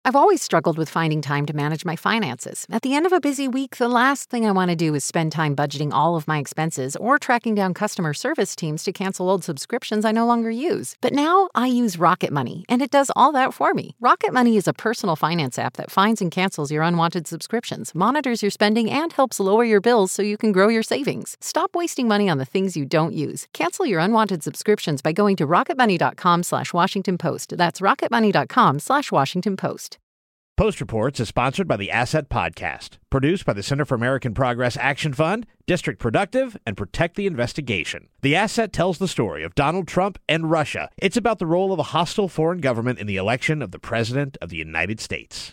I've always struggled with finding time to manage my finances. At the end of a busy week, the last thing I want to do is spend time budgeting all of my expenses or tracking down customer service teams to cancel old subscriptions I no longer use. But now I use Rocket Money, and it does all that for me. Rocket Money is a personal finance app that finds and cancels your unwanted subscriptions, monitors your spending, and helps lower your bills so you can grow your savings. Stop wasting money on the things you don't use. Cancel your unwanted subscriptions by going to rocketmoney.com/Washington Post. That's rocketmoney.com/Washington Post. Post Reports is sponsored by the Asset Podcast, produced by the Center for American Progress Action Fund, District Productive, and Protect the Investigation. The Asset tells the story of Donald Trump and Russia. It's about the role of a hostile foreign government in the election of the President of the United States.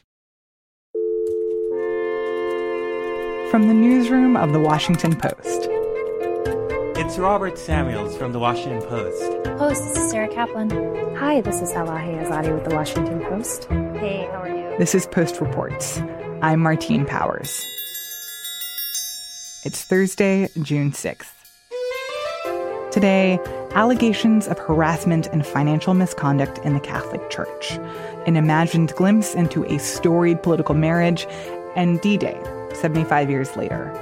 From the newsroom of the Washington Post. It's Robert Samuels from the Washington Post. Host, this is Sarah Kaplan. Hi, this is Salahi Azadi with the Washington Post. Hey, how are you? This is Post Reports. I'm Martine Powers. It's Thursday, June 6th. Today, allegations of harassment and financial misconduct in the Catholic Church, an imagined glimpse into a storied political marriage, and D-Day, 75 years later.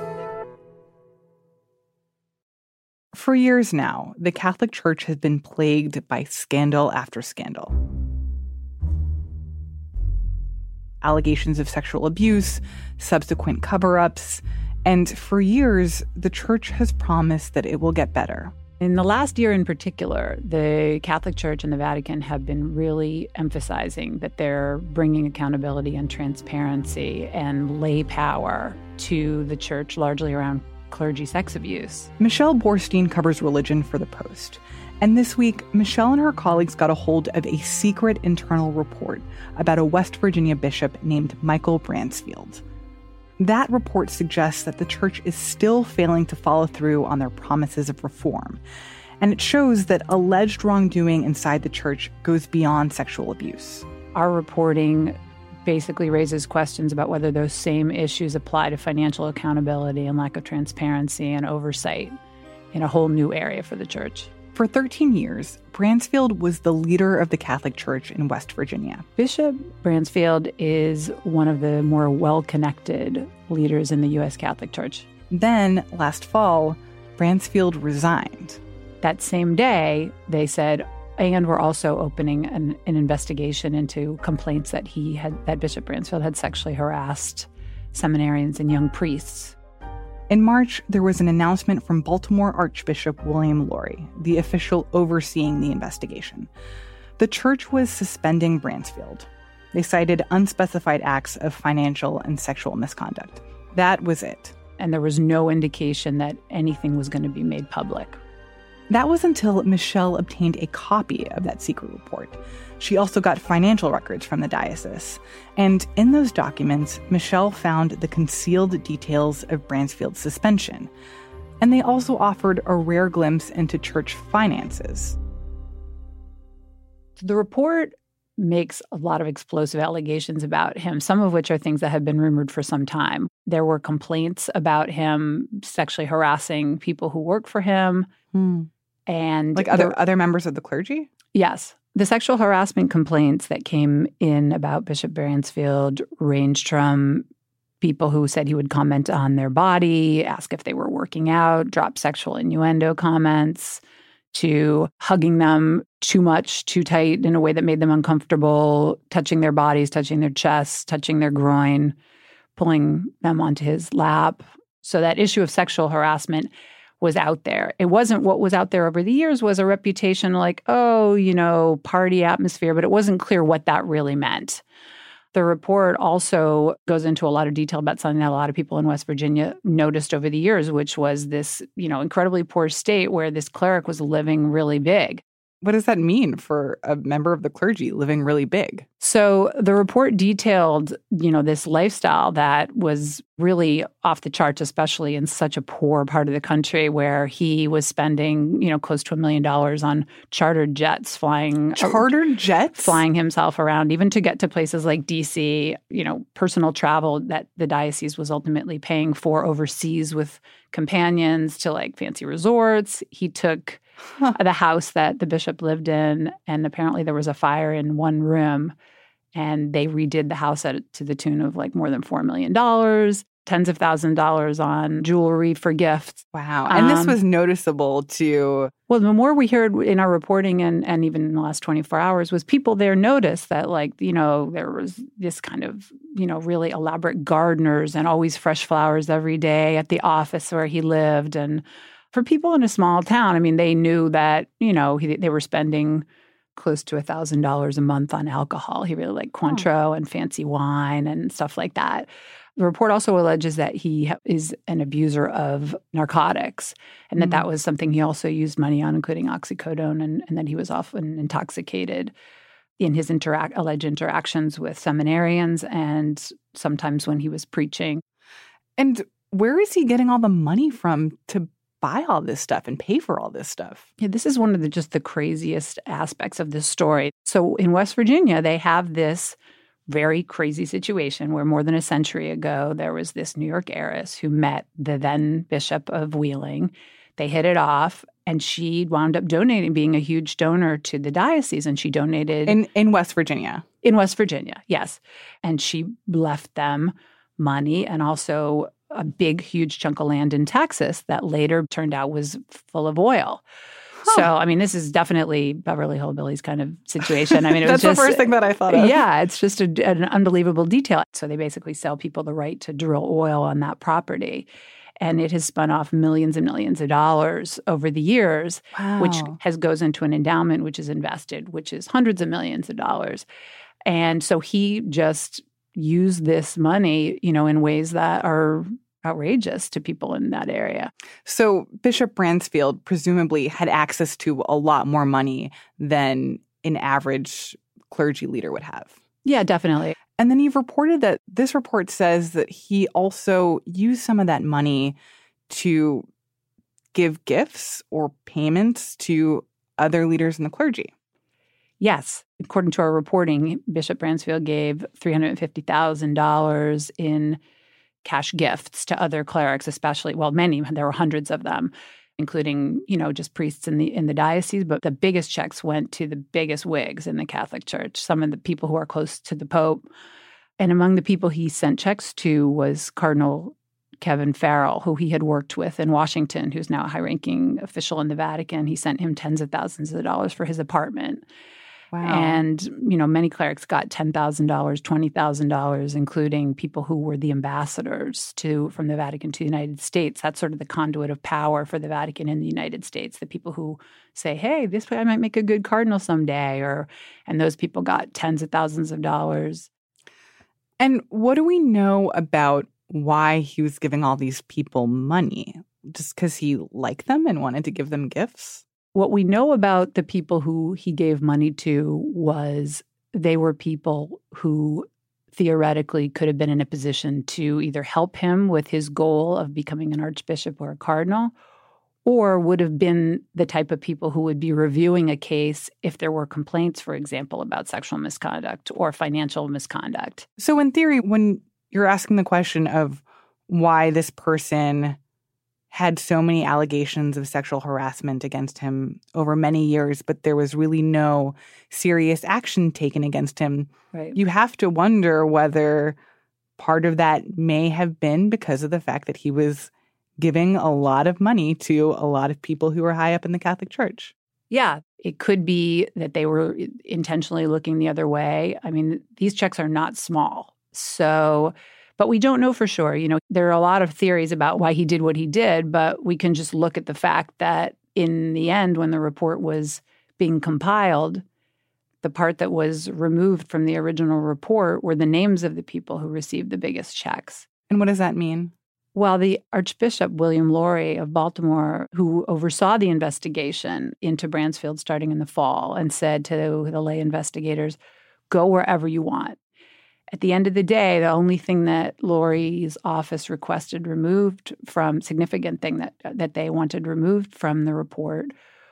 For years now, the Catholic Church has been plagued by scandal after scandal. Allegations of sexual abuse, subsequent cover-ups, and for years, the Church has promised that it will get better. In the last year in particular, the Catholic Church and the Vatican have been really emphasizing that they're bringing accountability and transparency and lay power to the Church, largely around clergy sex abuse. Michelle Borstein covers religion for The Post. And this week, Michelle and her colleagues got a hold of a secret internal report about a West Virginia bishop named Michael Bransfield. That report suggests that the Church is still failing to follow through on their promises of reform. And it shows that alleged wrongdoing inside the Church goes beyond sexual abuse. Our reporting basically raises questions about whether those same issues apply to financial accountability and lack of transparency and oversight in a whole new area for the Church. For 13 years, Bransfield was the leader of the Catholic Church in West Virginia. Bishop Bransfield is one of the more well-connected leaders in the U.S. Catholic Church. Then, last fall, Bransfield resigned. That same day, they said, and we're also opening an investigation into complaints that Bishop Bransfield had sexually harassed seminarians and young priests. In March, there was an announcement from Baltimore Archbishop William Lori, the official overseeing the investigation. The Church was suspending Bransfield. They cited unspecified acts of financial and sexual misconduct. That was it. And there was no indication that anything was going to be made public. That was until Michelle obtained a copy of that secret report. She also got financial records from the diocese. And in those documents, Michelle found the concealed details of Bransfield's suspension. And they also offered a rare glimpse into church finances. The report makes a lot of explosive allegations about him, some of which are things that have been rumored for some time. There were complaints about him sexually harassing people who work for him. And like other members of the clergy? Yes. The sexual harassment complaints that came in about Bishop Bransfield ranged from people who said he would comment on their body, ask if they were working out, drop sexual innuendo comments, to hugging them too much, too tight in a way that made them uncomfortable, touching their bodies, touching their chests, touching their groin, pulling them onto his lap. So that issue of sexual harassment was out there. It wasn't what was out there over the years was a reputation like, party atmosphere, but it wasn't clear what that really meant. The report also goes into a lot of detail about something that a lot of people in West Virginia noticed over the years, which was this, incredibly poor state where this cleric was living really big. What does that mean for a member of the clergy living really big? So the report detailed, this lifestyle that was really off the charts, especially in such a poor part of the country where he was spending, close to $1 million on chartered jets, flying himself around, even to get to places like D.C., personal travel that the diocese was ultimately paying for overseas with companions to like fancy resorts. He took the house that the bishop lived in, and apparently there was a fire in one room. And they redid the house to the tune of like more than $4 million, tens of thousands of dollars on jewelry for gifts. Wow. And this was noticeable too. Well, the more we heard in our reporting and even in the last 24 hours was people there noticed that, like, there was this kind of, really elaborate gardeners and always fresh flowers every day at the office where he lived. And for people in a small town, I mean, they knew that, they were spending close to $1,000 a month on alcohol. He really liked Cointreau and fancy wine and stuff like that. The report also alleges that he is an abuser of narcotics and that was something he also used money on, including oxycodone, and that he was often intoxicated in his alleged interactions with seminarians and sometimes when he was preaching. And where is he getting all the money from to buy all this stuff and pay for all this stuff? Yeah, this is one of the craziest aspects of this story. So in West Virginia, they have this very crazy situation where more than a century ago, there was this New York heiress who met the then Bishop of Wheeling. They hit it off, and she wound up being a huge donor to the diocese, and she donated... In West Virginia? In West Virginia, yes. And she left them money and also a big, huge chunk of land in Texas that later turned out was full of oil. Huh. So, I mean, this is definitely Beverly Hillbillies kind of situation. I mean, That's the first thing that I thought of. Yeah, it's just an unbelievable detail. So they basically sell people the right to drill oil on that property. And it has spun off millions and millions of dollars over the years, which goes into an endowment, which is invested, which is hundreds of millions of dollars. And so he just used this money, in ways that are outrageous to people in that area. So Bishop Bransfield presumably had access to a lot more money than an average clergy leader would have. Yeah, definitely. And then you've reported that this report says that he also used some of that money to give gifts or payments to other leaders in the clergy. Yes. According to our reporting, Bishop Bransfield gave $350,000 in cash gifts to other clerics, especially, many, there were hundreds of them, including, just priests in the diocese. But the biggest checks went to the biggest wigs in the Catholic Church, some of the people who are close to the Pope. And among the people he sent checks to was Cardinal Kevin Farrell, who he had worked with in Washington, who's now a high-ranking official in the Vatican. He sent him tens of thousands of dollars for his apartment. Wow. And, many clerics got $10,000, $20,000, including people who were the ambassadors from the Vatican to the United States. That's sort of the conduit of power for the Vatican in the United States, the people who say, hey, this way I might make a good cardinal someday, and those people got tens of thousands of dollars. And what do we know about why he was giving all these people money? Just because he liked them and wanted to give them gifts? What we know about the people who he gave money to was they were people who theoretically could have been in a position to either help him with his goal of becoming an archbishop or a cardinal, or would have been the type of people who would be reviewing a case if there were complaints, for example, about sexual misconduct or financial misconduct. So in theory, when you're asking the question of why this person had so many allegations of sexual harassment against him over many years, but there was really no serious action taken against him. Right. You have to wonder whether part of that may have been because of the fact that he was giving a lot of money to a lot of people who were high up in the Catholic Church. Yeah, it could be that they were intentionally looking the other way. I mean, these checks are not small. But we don't know for sure. There are a lot of theories about why he did what he did, but we can just look at the fact that in the end, when the report was being compiled, the part that was removed from the original report were the names of the people who received the biggest checks. And what does that mean? Well, the Archbishop William Lori of Baltimore, who oversaw the investigation into Bransfield starting in the fall and said to the lay investigators, go wherever you want. At the end of the day, the only thing that Lori's office requested removed from, significant thing that they wanted removed from the report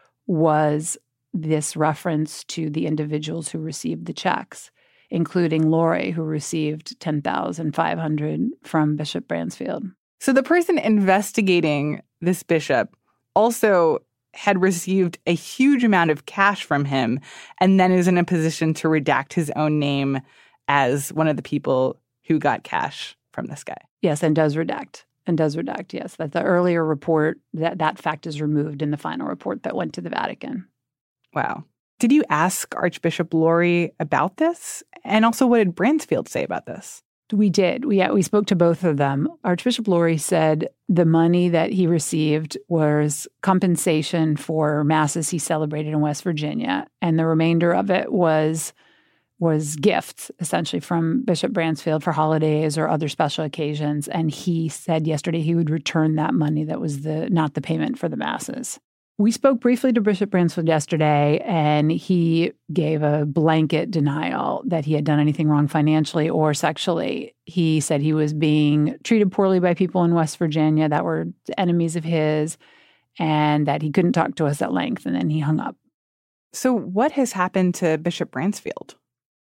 was this reference to the individuals who received the checks, including Lori, who received $10,500 from Bishop Bransfield. So the person investigating this bishop also had received a huge amount of cash from him and then is in a position to redact his own name as one of the people who got cash from this guy. Yes, and does redact. Yes, that the earlier report, that fact is removed in the final report that went to the Vatican. Wow. Did you ask Archbishop Lori about this? And also, what did Bransfield say about this? We did. We spoke to both of them. Archbishop Lori said the money that he received was compensation for masses he celebrated in West Virginia, and the remainder of it was gifts, essentially, from Bishop Bransfield for holidays or other special occasions. And he said yesterday he would return that money that was not the payment for the masses. We spoke briefly to Bishop Bransfield yesterday, and he gave a blanket denial that he had done anything wrong financially or sexually. He said he was being treated poorly by people in West Virginia that were enemies of his, and that he couldn't talk to us at length, and then he hung up. So what has happened to Bishop Bransfield?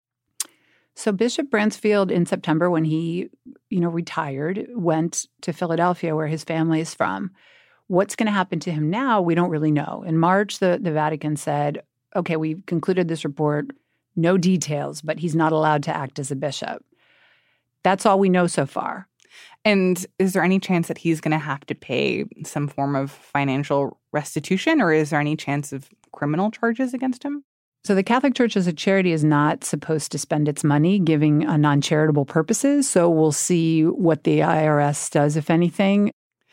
So Bishop Bransfield, in September, when he, retired, went to Philadelphia, where his family is from. What's going to happen to him now, we don't really know. In March, the Vatican said, okay, we've concluded this report, no details, but he's not allowed to act as a bishop. That's all we know so far. And is there any chance that he's going to have to pay some form of financial restitution, or is there any chance of criminal charges against him? So the Catholic Church as a charity is not supposed to spend its money giving on non-charitable purposes. So we'll see what the IRS does, if anything.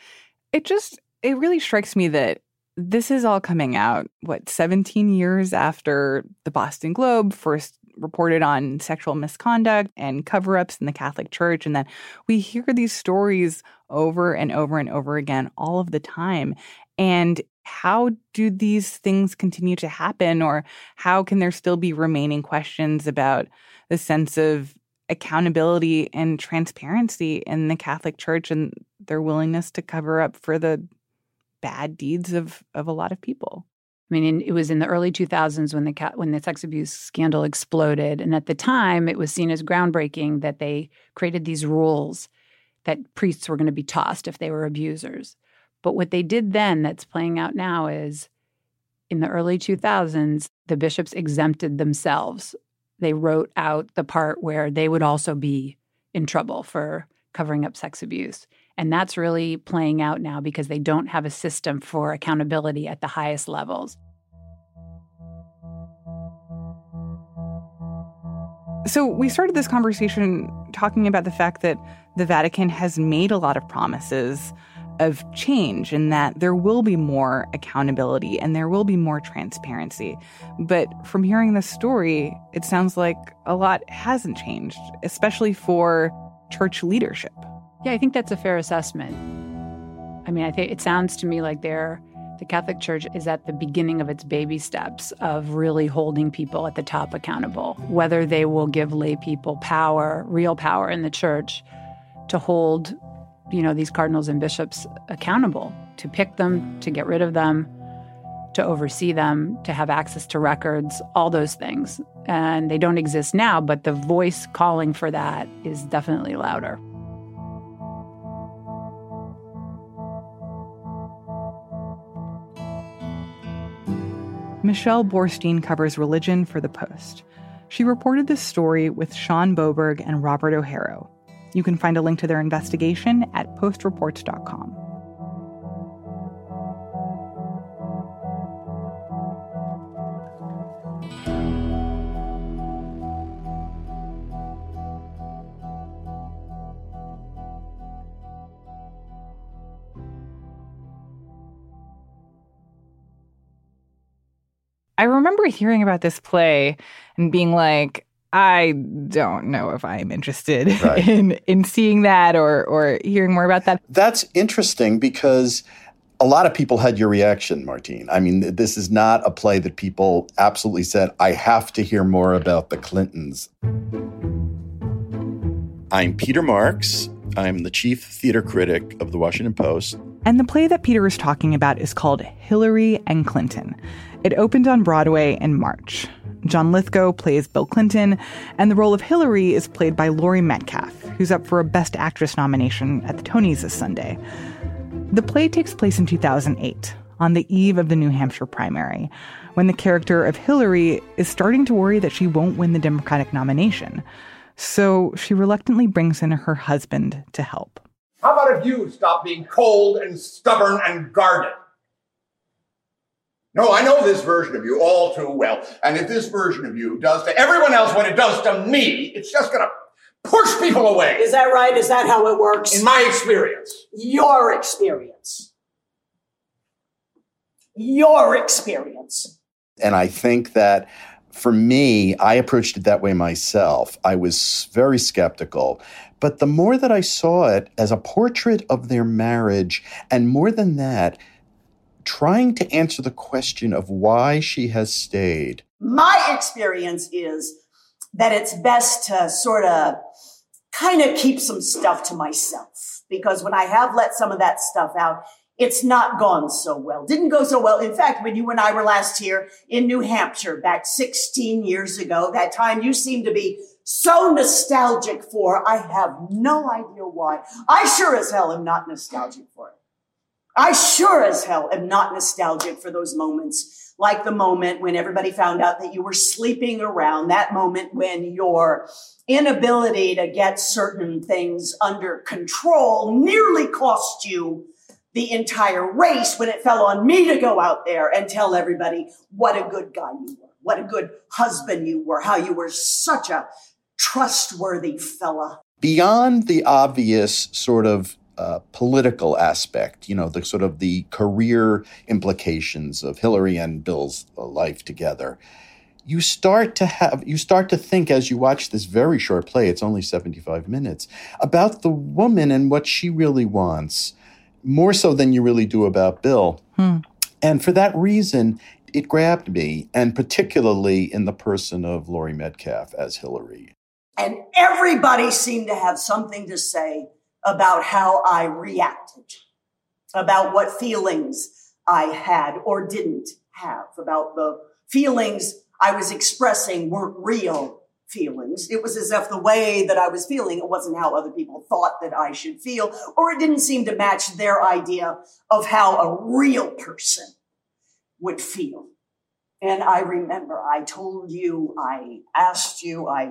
It really strikes me that this is all coming out, 17 years after the Boston Globe first reported on sexual misconduct and cover-ups in the Catholic Church, and that we hear these stories over and over and over again all of the time. And how do these things continue to happen, or how can there still be remaining questions about the sense of accountability and transparency in the Catholic Church and their willingness to cover up for the bad deeds of a lot of people? I mean, it was in the early 2000s when the sex abuse scandal exploded. And at the time, it was seen as groundbreaking that they created these rules that priests were going to be tossed if they were abusers. But what they did then that's playing out now is in the early 2000s, the bishops exempted themselves. They wrote out the part where they would also be in trouble for covering up sex abuse. And that's really playing out now because they don't have a system for accountability at the highest levels. So we started this conversation talking about the fact that the Vatican has made a lot of promises of change and that there will be more accountability and there will be more transparency. But from hearing this story, it sounds like a lot hasn't changed, especially for church leadership. Yeah, I think that's a fair assessment. I mean, I think it sounds to me like the Catholic Church is at the beginning of its baby steps of really holding people at the top accountable, whether they will give lay people power, real power in the church to hold, these cardinals and bishops accountable, to pick them, to get rid of them, to oversee them, to have access to records, all those things. And they don't exist now, but the voice calling for that is definitely louder. Michelle Borstein covers religion for The Post. She reported this story with Sean Boberg and Robert O'Hara. You can find a link to their investigation at postreports.com. I remember hearing about this play and being like, I don't know if I'm interested in seeing that or hearing more about that. That's interesting because a lot of people had your reaction, Martine. I mean, this is not a play that people absolutely said, I have to hear more about the Clintons. I'm Peter Marks. I'm the chief theater critic of the Washington Post. And the play that Peter is talking about is called Hillary and Clinton. It opened on Broadway in March. John Lithgow plays Bill Clinton, and the role of Hillary is played by Laurie Metcalf, who's up for a Best Actress nomination at the Tonys this Sunday. The play takes place in 2008, on the eve of the New Hampshire primary, when the character of Hillary is starting to worry that she won't win the Democratic nomination. So she reluctantly brings in her husband to help. How about if you stop being cold and stubborn and guarded? No, I know this version of you all too well. And if this version of you does to everyone else what it does to me, it's just going to push people away. Is that right? Is that how it works? In my experience. Your experience. Your experience. And I think that for me, I approached it that way myself. I was very skeptical. But the more that I saw it as a portrait of their marriage, and more than that, trying to answer the question of why she has stayed. My experience is that it's best to sort of kind of keep some stuff to myself. Because when I have let some of that stuff out, it's not gone so well. Didn't go so well. In fact, when you and I were last here in New Hampshire back 16 years ago, that time you seemed to be so nostalgic for, I have no idea why. I sure as hell am not nostalgic for it. I sure as hell am not nostalgic for those moments, like the moment when everybody found out that you were sleeping around, that moment when your inability to get certain things under control nearly cost you the entire race, when it fell on me to go out there and tell everybody what a good guy you were, what a good husband you were, how you were such a trustworthy fella. Beyond the obvious sort of political aspect, the sort of the career implications of Hillary and Bill's life together, you start to think as you watch this very short play, it's only 75 minutes, about the woman and what she really wants, more so than you really do about Bill. And for that reason, it grabbed me, and particularly in the person of Laurie Metcalf as Hillary. And everybody seemed to have something to say about how I reacted, about what feelings I had or didn't have, about the feelings I was expressing weren't real feelings. It was as if the way that I was feeling, it wasn't how other people thought that I should feel, or it didn't seem to match their idea of how a real person would feel. And I remember I told you, I asked you, I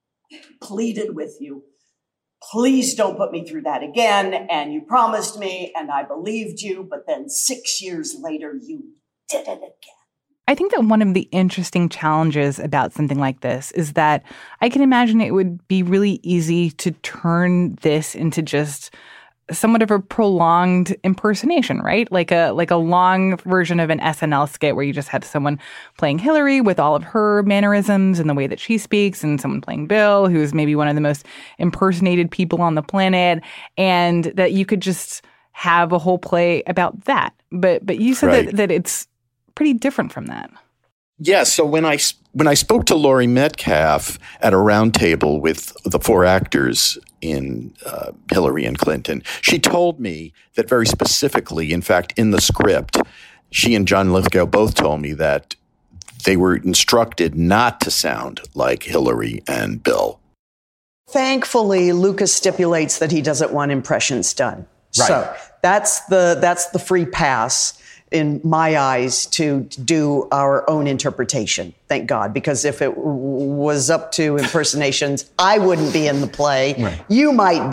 pleaded with you, please don't put me through that again. And you promised me, and I believed you, but then 6 years later, you did it again. I think that one of the interesting challenges about something like this is that I can imagine it would be really easy to turn this into just somewhat of a prolonged impersonation, right? Like a long version of an SNL skit where you just have someone playing Hillary with all of her mannerisms and the way that she speaks, and someone playing Bill, who's maybe one of the most impersonated people on the planet, and that you could just have a whole play about that. But you said right. that it's pretty different from that. Yeah, so when I spoke to Laurie Metcalf at a round table with the four actors in Hillary and Clinton, she told me that very specifically, in fact, in the script, she and John Lithgow both told me that they were instructed not to sound like Hillary and Bill. Thankfully, Lucas stipulates that he doesn't want impressions done. Right. So that's the free pass in my eyes to do our own interpretation. Thank God, because if it was up to impersonations, I wouldn't be in the play. Right. You might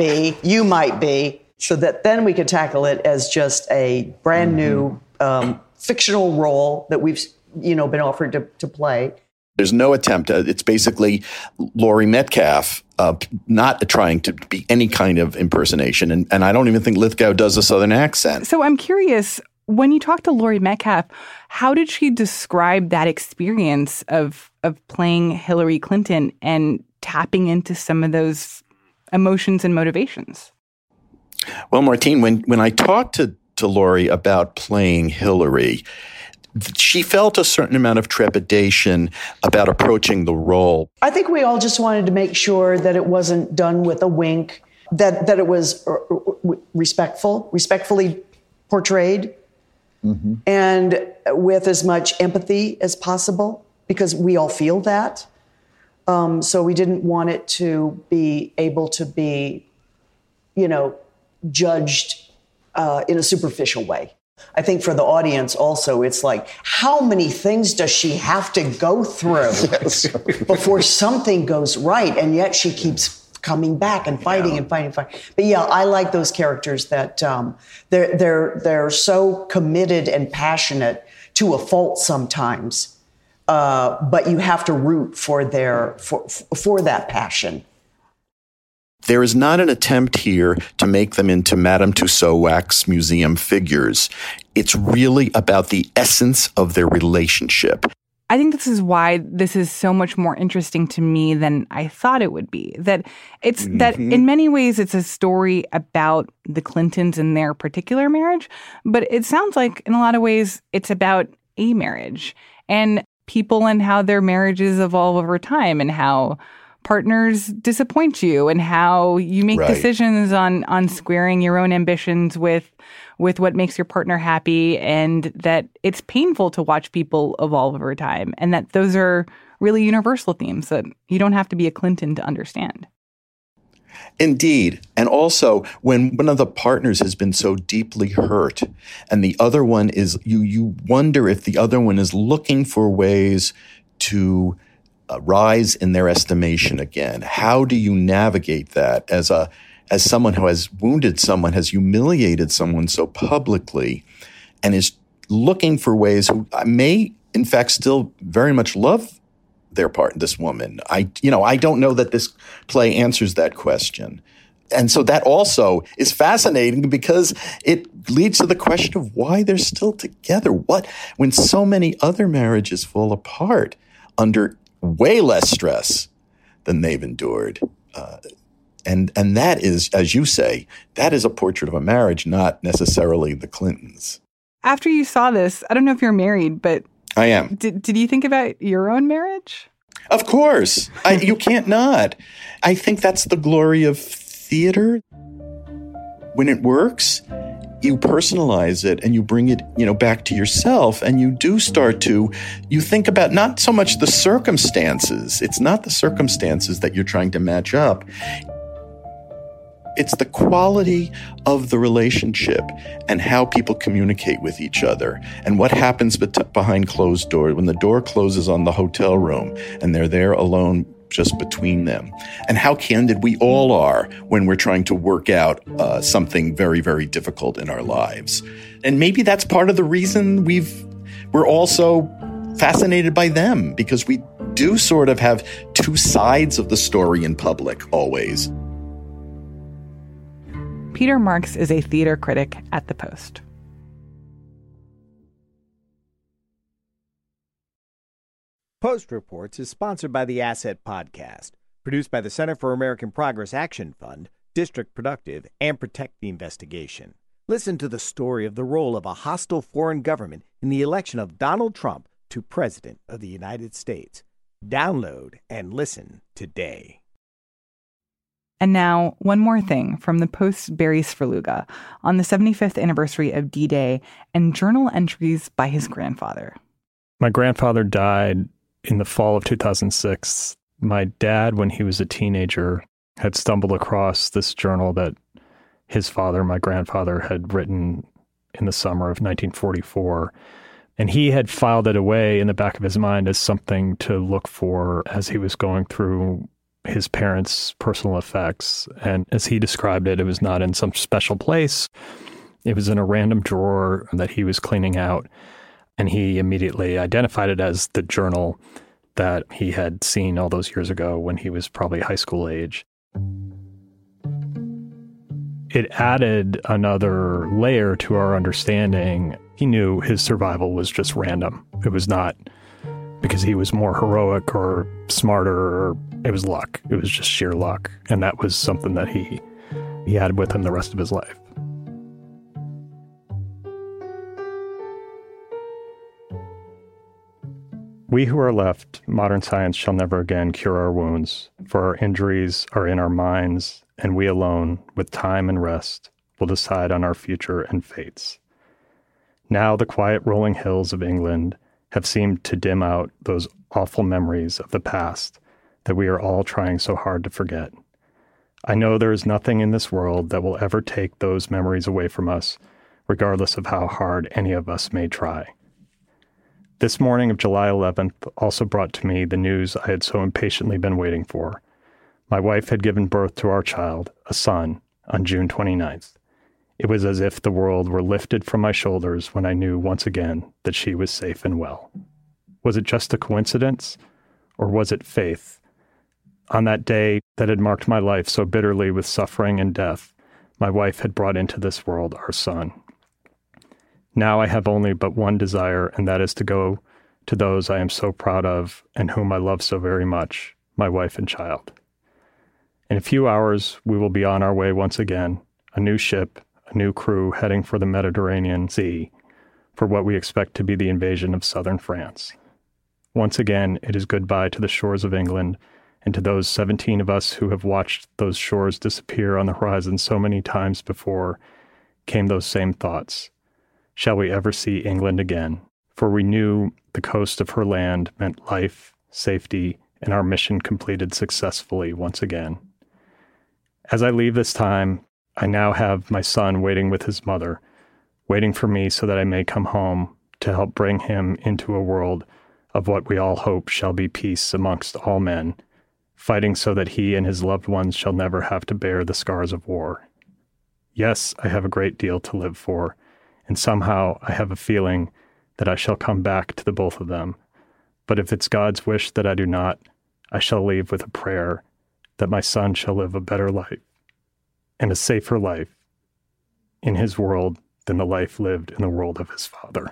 be, so that then we could tackle it as just a brand new fictional role that we've been offered to play. There's no attempt. It's basically Laurie Metcalf not trying to be any kind of impersonation. And I don't even think Lithgow does a Southern accent. So I'm curious, when you talked to Laurie Metcalf, how did she describe that experience of playing Hillary Clinton and tapping into some of those emotions and motivations? Well, Martine, when I talked to Laurie about playing Hillary, she felt a certain amount of trepidation about approaching the role. I think we all just wanted to make sure that it wasn't done with a wink, that it was respectfully portrayed, and with as much empathy as possible, because we all feel that. So we didn't want it to be able to be, judged in a superficial way. I think for the audience also, it's like, how many things does she have to go through before something goes right? And yet she keeps coming back and fighting and fighting. But yeah, I like those characters that they're so committed and passionate to a fault sometimes, but you have to root for that passion. There is not an attempt here to make them into Madame Tussauds wax museum figures. It's really about the essence of their relationship. I think this is why this is so much more interesting to me than I thought it would be. That in many ways it's a story about the Clintons and their particular marriage, but it sounds like in a lot of ways it's about a marriage and people and how their marriages evolve over time and how partners disappoint you and how you make decisions on squaring your own ambitions with what makes your partner happy, and that it's painful to watch people evolve over time, and that those are really universal themes that you don't have to be a Clinton to understand. Indeed. And also, when one of the partners has been so deeply hurt and the other one is, you wonder if the other one is looking for ways to rise in their estimation again. How do you navigate that as someone who has wounded someone, has humiliated someone so publicly, and is looking for ways who may, in fact, still very much love their part, this woman. I don't know that this play answers that question. And so that also is fascinating because it leads to the question of why they're still together. When so many other marriages fall apart under way less stress than they've endured. And that is, as you say, that is a portrait of a marriage, not necessarily the Clintons. After you saw this, I don't know if you're married, but I am. Did you think about your own marriage? Of course. You can't not. I think that's the glory of theater. When it works, you personalize it and you bring it, back to yourself, and you do start to, you think about not so much the circumstances. It's not the circumstances that you're trying to match up. It's the quality of the relationship and how people communicate with each other and what happens behind closed doors when the door closes on the hotel room and they're there alone just between them, and how candid we all are when we're trying to work out something very, very difficult in our lives. And maybe that's part of the reason we're also fascinated by them, because we do sort of have two sides of the story in public always. Peter Marks is a theater critic at The Post. Post Reports is sponsored by the Asset Podcast, produced by the Center for American Progress Action Fund, District Productive, and Protect the Investigation. Listen to the story of the role of a hostile foreign government in the election of Donald Trump to President of the United States. Download and listen today. And now, one more thing from the Post's Barry Svrluga on the 75th anniversary of D-Day and journal entries by his grandfather. My grandfather died in the fall of 2006. My dad, when he was a teenager, had stumbled across this journal that his father, my grandfather, had written in the summer of 1944. And he had filed it away in the back of his mind as something to look for as he was going through his parents' personal effects. And as he described it, it was not in some special place. It was in a random drawer that he was cleaning out. And he immediately identified it as the journal that he had seen all those years ago when he was probably high school age. It added another layer to our understanding. He knew his survival was just random. It was not because he was more heroic or smarter, or it was luck. It was just sheer luck. And that was something that he had with him the rest of his life. We who are left, modern science shall never again cure our wounds, for our injuries are in our minds, and we alone, with time and rest, will decide on our future and fates. Now the quiet rolling hills of England have seemed to dim out those awful memories of the past that we are all trying so hard to forget. I know there is nothing in this world that will ever take those memories away from us, regardless of how hard any of us may try. This morning of July 11th also brought to me the news I had so impatiently been waiting for. My wife had given birth to our child, a son, on June 29th. It was as if the world were lifted from my shoulders when I knew once again that she was safe and well. Was it just a coincidence, or was it faith? On that day that had marked my life so bitterly with suffering and death, my wife had brought into this world our son. Now I have only but one desire, and that is to go to those I am so proud of and whom I love so very much, my wife and child. In a few hours, we will be on our way once again, a new ship, a new crew heading for the Mediterranean Sea, for what we expect to be the invasion of southern France. Once again, it is goodbye to the shores of England, and to those 17 of us who have watched those shores disappear on the horizon so many times before, came those same thoughts. Shall we ever see England again? For we knew the coast of her land meant life, safety, and our mission completed successfully once again. As I leave this time, I now have my son waiting with his mother, waiting for me so that I may come home to help bring him into a world of what we all hope shall be peace amongst all men, fighting so that he and his loved ones shall never have to bear the scars of war. Yes, I have a great deal to live for, and somehow I have a feeling that I shall come back to the both of them. But if it's God's wish that I do not, I shall leave with a prayer that my son shall live a better life and a safer life in his world than the life lived in the world of his father.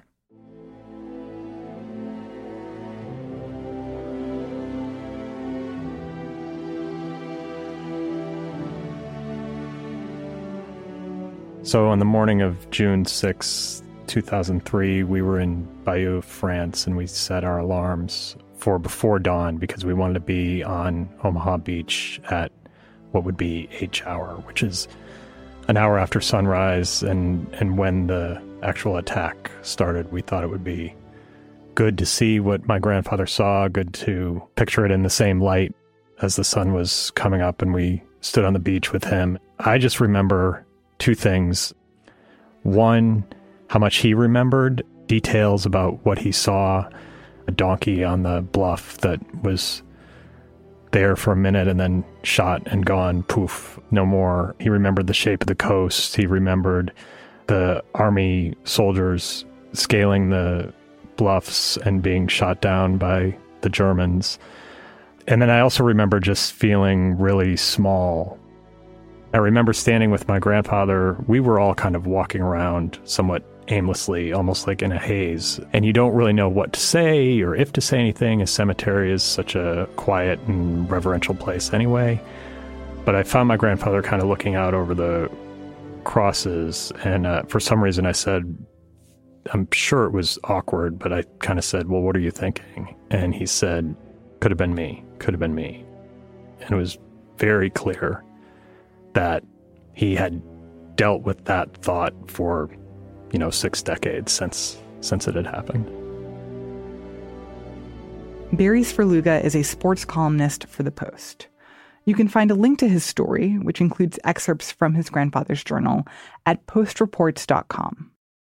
So on the morning of June 6, 2003, we were in Bayeux, France, and we set our alarms for before dawn because we wanted to be on Omaha Beach at what would be H hour, which is an hour after sunrise. And when the actual attack started, we thought it would be good to see what my grandfather saw, good to picture it in the same light as the sun was coming up, and we stood on the beach with him. I just remember two things. One, how much he remembered, details about what he saw, a donkey on the bluff that was there for a minute and then shot and gone, poof, no more. He remembered the shape of the coast. He remembered the army soldiers scaling the bluffs and being shot down by the Germans. And then I also remember just feeling really small. I remember standing with my grandfather. We were all kind of walking around somewhat aimlessly, almost like in a haze. And you don't really know what to say or if to say anything. A cemetery is such a quiet and reverential place anyway. But I found my grandfather kind of looking out over the crosses. And for some reason I said, I'm sure it was awkward, but I kind of said, well, what are you thinking? And he said, could have been me, could have been me. And it was very clear that he had dealt with that thought for, 6 decades since it had happened. Barry Svrluga is a sports columnist for The Post. You can find a link to his story, which includes excerpts from his grandfather's journal, at postreports.com.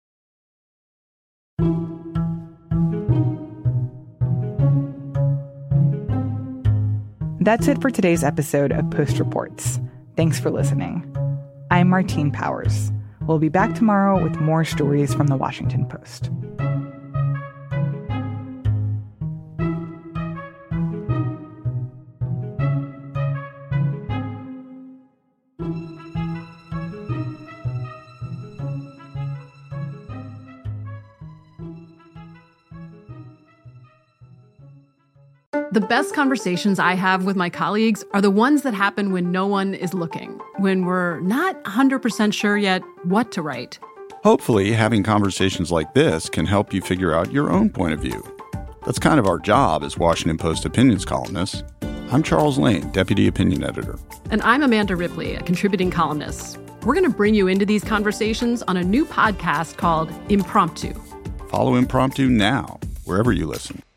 That's it for today's episode of Post Reports. Thanks for listening. I'm Martine Powers. We'll be back tomorrow with more stories from the Washington Post. The best conversations I have with my colleagues are the ones that happen when no one is looking, when we're not 100% sure yet what to write. Hopefully, having conversations like this can help you figure out your own point of view. That's kind of our job as Washington Post opinions columnists. I'm Charles Lane, Deputy Opinion Editor. And I'm Amanda Ripley, a contributing columnist. We're going to bring you into these conversations on a new podcast called Impromptu. Follow Impromptu now, wherever you listen.